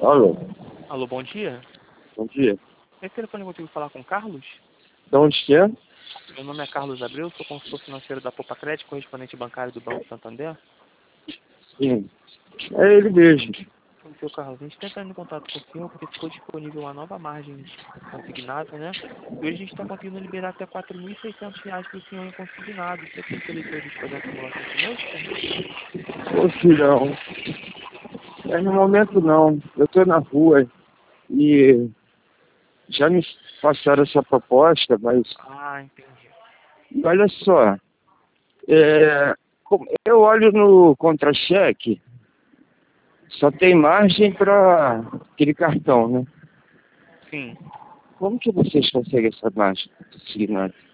Alô, Alô, bom dia. bom dia. Esse telefone eu consigo falar com o Carlos? De onde que é? Meu nome é Carlos Abreu, sou consultor financeiro da Poupa Crédito, correspondente bancário do Banco Santander. Sim. É ele mesmo. Seu Carlos, a gente está entrando em contato com o senhor porque ficou disponível uma nova margem consignada, né? E hoje a gente está conseguindo liberar até R$ 4.600 para o senhor em consignado. Você tem interesse hoje de fazer uma simulação conosco? Ô filhão, no momento não. Eu tô na rua e já me passaram essa proposta, mas Ah, entendi. olha só, eu olho no contra-cheque, só tem margem para aquele cartão, né? Sim. Como que vocês conseguem essa margem consignada?